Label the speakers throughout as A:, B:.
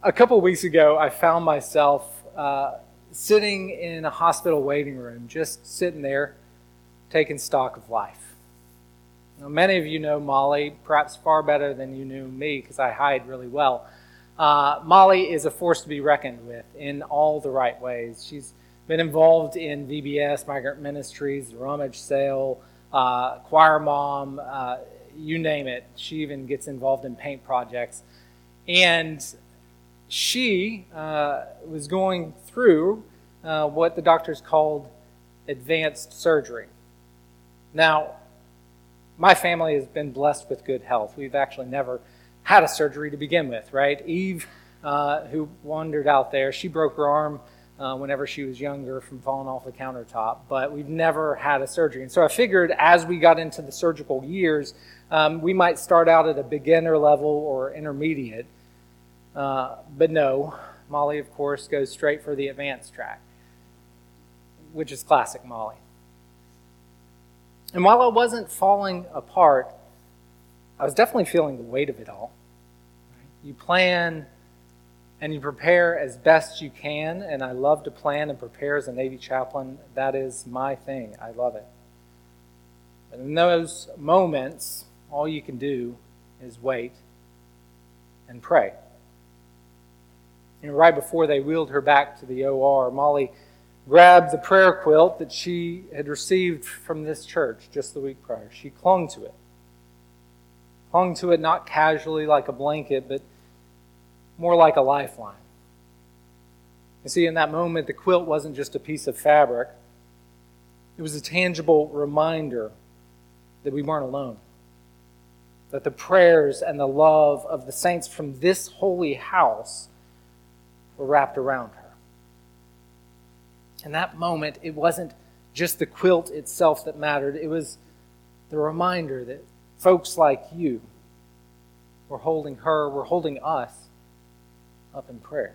A: A couple of weeks ago, I found myself sitting in a hospital waiting room, just sitting there, taking stock of life. Now, many of you know Molly, perhaps far better than you knew me, because I hide really well. Molly is a force to be reckoned with in all the right ways. She's been involved in VBS, Migrant Ministries, the Rummage Sale, Choir Mom, you name it. She even gets involved in paint projects. And she was going through what the doctors called advanced surgery. Now, my family has been blessed with good health. We've actually never had a surgery to begin with, right? Eve, who wandered out there, she broke her arm whenever she was younger from falling off the countertop, but we've never had a surgery. And so I figured as we got into the surgical years, we might start out at a beginner level or intermediate. But no, Molly, of course, goes straight for the advanced track, which is classic Molly. And while I wasn't falling apart, I was definitely feeling the weight of it all. You plan and you prepare as best you can, and I love to plan and prepare as a Navy chaplain. That is my thing. I love it. But in those moments, all you can do is wait and pray. Right before they wheeled her back to the OR, Molly grabbed the prayer quilt that she had received from this church just the week prior. She clung to it. Clung to it not casually like a blanket, but more like a lifeline. You see, in that moment, the quilt wasn't just a piece of fabric. It was a tangible reminder that we weren't alone. That the prayers and the love of the saints from this holy house were wrapped around her. In that moment, it wasn't just the quilt itself that mattered. It was the reminder that folks like you were holding her, were holding us up in prayer.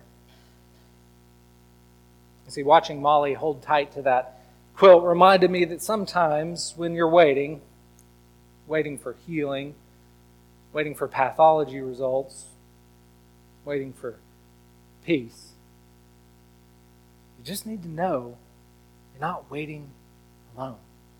A: You see, watching Molly hold tight to that quilt reminded me that sometimes when you're waiting for healing, waiting for pathology results, waiting for peace, you just need to know you're not waiting alone.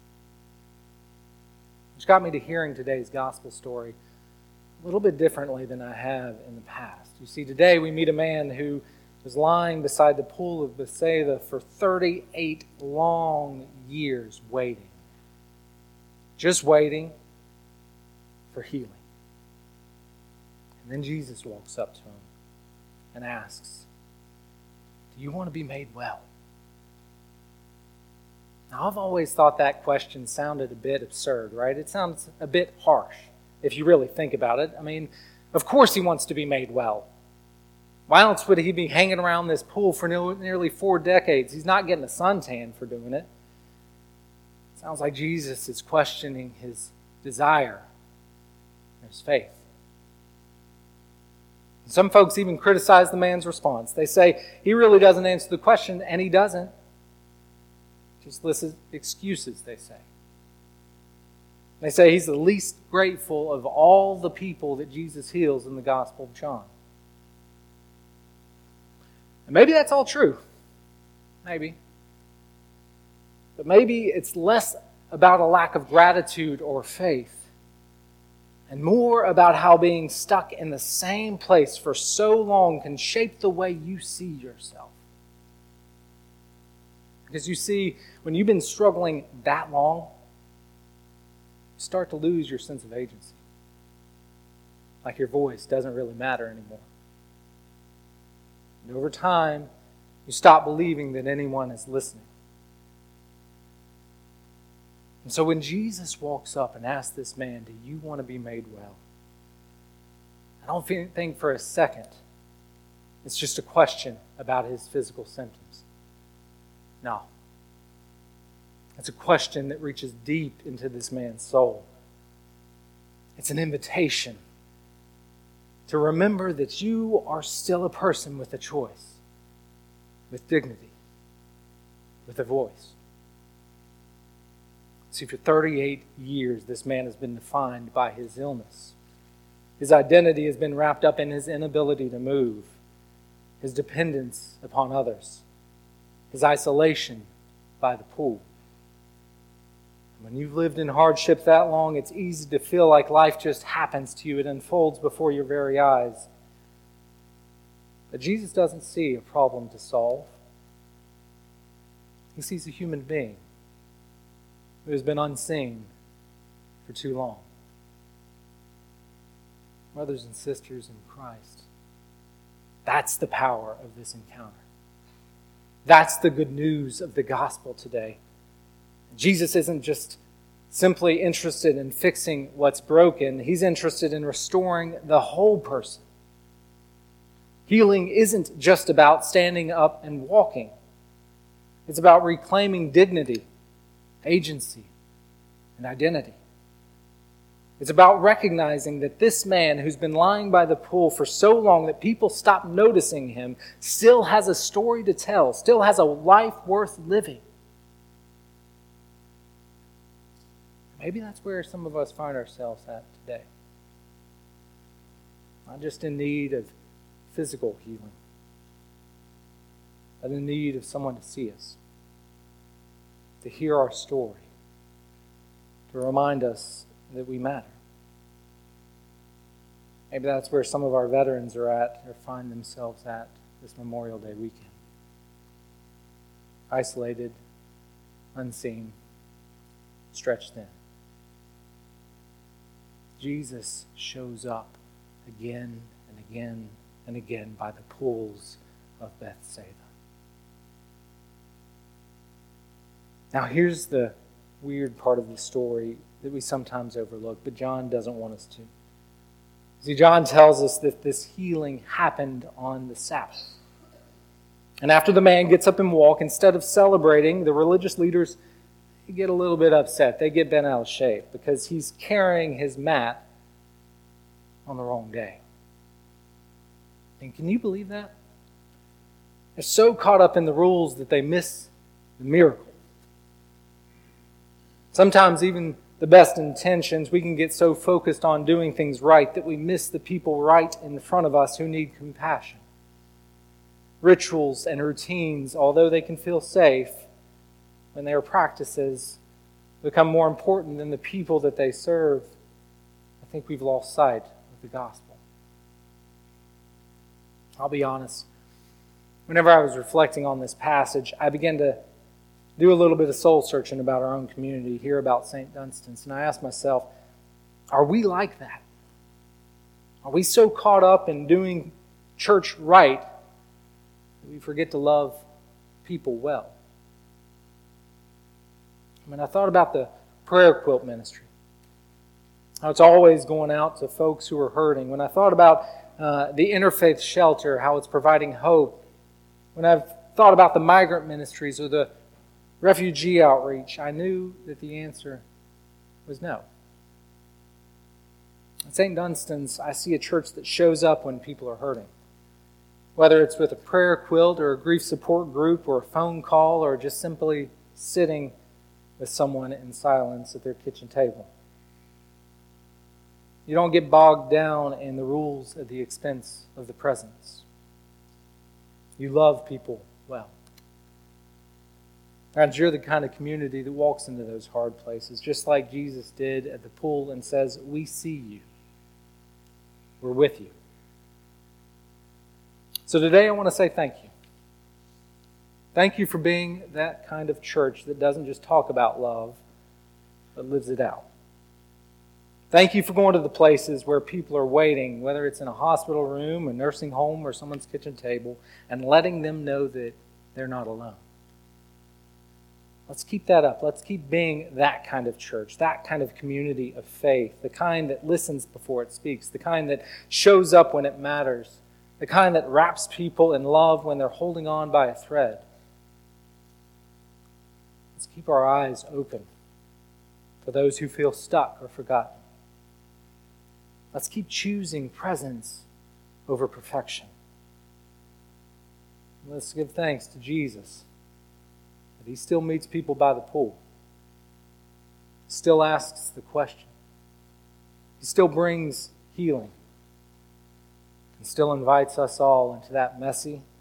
A: Which got me to hearing today's gospel story a little bit differently than I have in the past. You see, today we meet a man who was lying beside the pool of Bethesda for 38 long years waiting. Just waiting for healing. And then Jesus walks up to him and asks, "Do you want to be made well?" Now, I've always thought that question sounded a bit absurd, right? It sounds a bit harsh if you really think about it. I mean, of course he wants to be made well. Why else would he be hanging around this pool for nearly 4 decades? He's not getting a suntan for doing it. Sounds like Jesus is questioning his desire and his faith. Some folks even criticize the man's response. They say he really doesn't answer the question, and he doesn't. Just lists excuses, they say. They say he's the least grateful of all the people that Jesus heals in the Gospel of John. And maybe that's all true. Maybe. But maybe it's less about a lack of gratitude or faith and more about how being stuck in the same place for so long can shape the way you see yourself. Because you see, when you've been struggling that long, you start to lose your sense of agency. Like your voice doesn't really matter anymore. And over time, you stop believing that anyone is listening. And so when Jesus walks up and asks this man, "Do you want to be made well?" I don't think for a second it's just a question about his physical symptoms. No. It's a question that reaches deep into this man's soul. It's an invitation to remember that you are still a person with a choice, with dignity, with a voice. See, for 38 years, this man has been defined by his illness. His identity has been wrapped up in his inability to move. his dependence upon others, his isolation by the pool. When you've lived in hardship that long, it's easy to feel like life just happens to you. It unfolds before your very eyes. But Jesus doesn't see a problem to solve. He sees a human being who has been unseen for too long. Brothers and sisters in Christ, that's the power of this encounter. That's the good news of the gospel today. Jesus isn't just simply interested in fixing what's broken. He's interested in restoring the whole person. Healing isn't just about standing up and walking. It's about reclaiming dignity, agency, and identity. It's about recognizing that this man who's been lying by the pool for so long that people stop noticing him still has a story to tell, still has a life worth living. Maybe that's where some of us find ourselves at today. Not just in need of physical healing, but in need of someone to see us, to hear our story, to remind us that we matter. Maybe that's where some of our veterans are at or find themselves at this Memorial Day weekend. Isolated, unseen, stretched thin. Jesus shows up again and again and again by the pools of Bethsaida. Now here's the weird part of the story that we sometimes overlook, but John doesn't want us to. See, John tells us that this healing happened on the Sabbath. And after the man gets up and walks, instead of celebrating, the religious leaders get a little bit upset. They get bent out of shape because he's carrying his mat on the wrong day. And can you believe that? They're so caught up in the rules that they miss the miracle. Sometimes even the best intentions, we can get so focused on doing things right that we miss the people right in front of us who need compassion. Rituals and routines, although they can feel safe, when their practices become more important than the people that they serve, I think we've lost sight of the gospel. I'll be honest. Whenever I was reflecting on this passage, I began to do a little bit of soul searching about our own community, hear about St. Dunstan's, and I asked myself, are we like that? Are we so caught up in doing church right that we forget to love people well? I thought about the prayer quilt ministry. How it's always going out to folks who are hurting. When I thought about the interfaith shelter, how it's providing hope. When I've thought about the migrant ministries or the refugee outreach, I knew that the answer was no. At St. Dunstan's, I see a church that shows up when people are hurting. Whether it's with a prayer quilt or a grief support group or a phone call or just simply sitting with someone in silence at their kitchen table. You don't get bogged down in the rules at the expense of the presence. You love people well. And you're the kind of community that walks into those hard places, just like Jesus did at the pool and says, "We see you. We're with you." So today I want to say thank you. Thank you for being that kind of church that doesn't just talk about love, but lives it out. Thank you for going to the places where people are waiting, whether it's in a hospital room, a nursing home, or someone's kitchen table, and letting them know that they're not alone. Let's keep that up. Let's keep being that kind of church, that kind of community of faith, the kind that listens before it speaks, the kind that shows up when it matters, the kind that wraps people in love when they're holding on by a thread. Let's keep our eyes open for those who feel stuck or forgotten. Let's keep choosing presence over perfection. Let's give thanks to Jesus that He still meets people by the pool, still asks the question, He still brings healing, and still invites us all into that messy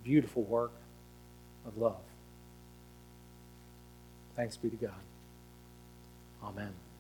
A: beautiful work of love. Thanks be to God. Amen.